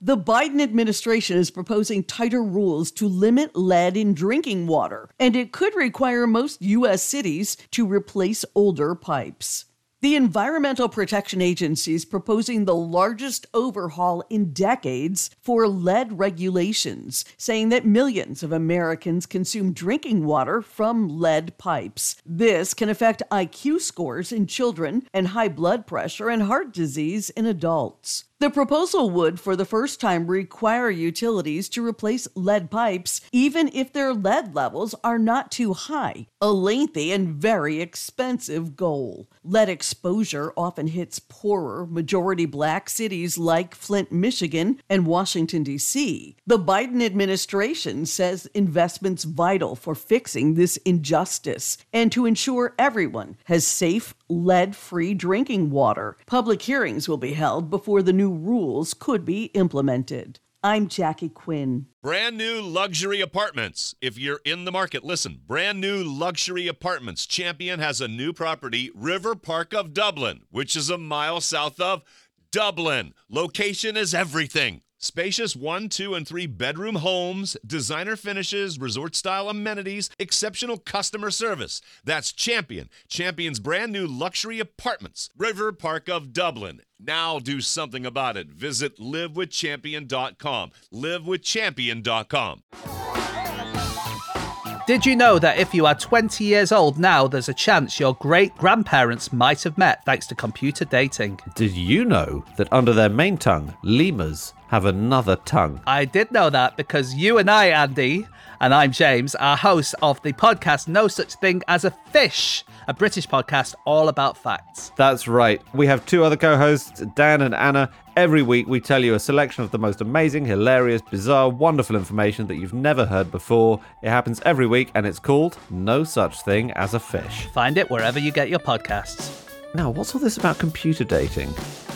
The Biden administration is proposing tighter rules to limit lead in drinking water, and it could require most U.S. cities to replace older pipes. The Environmental Protection Agency is proposing the largest overhaul in decades for lead regulations, saying that millions of Americans consume drinking water from lead pipes. This can affect IQ scores in children and high blood pressure and heart disease in adults. The proposal would, for the first time, require utilities to replace lead pipes even if their lead levels are not too high, a lengthy and very expensive goal. Lead exposure often hits poorer, majority black cities like Flint, Michigan, and Washington, D.C. The Biden administration says investments vital for fixing this injustice and to ensure everyone has safe, lead-free drinking water. Public hearings will be held before the new rules could be implemented. I'm Jackie Quinn. Brand new luxury apartments. If you're in the market, listen. Brand new luxury apartments. Champion has a new property, River Park of Dublin, which is a mile south of Dublin. Location is everything. Spacious 1, 2, and 3 bedroom homes, designer finishes, resort-style amenities, exceptional customer service. That's Champion. Champion's brand new luxury apartments. River Park of Dublin. Now do something about it. Visit livewithchampion.com. livewithchampion.com. Did you know that if you are 20 years old now, there's a chance your great-grandparents might have met thanks to computer dating? Did you know that under their main tongue, lemurs have another tongue? I did know that because you and I, Andy, and I'm James, are hosts of the podcast No Such Thing as a Fish, a British podcast all about facts. That's right. We have 2 other co-hosts, Dan and Anna. Every week we tell you a selection of the most amazing, hilarious, bizarre, wonderful information that you've never heard before. It happens every week and it's called No Such Thing as a Fish. Find it wherever you get your podcasts. Now, what's all this about computer dating?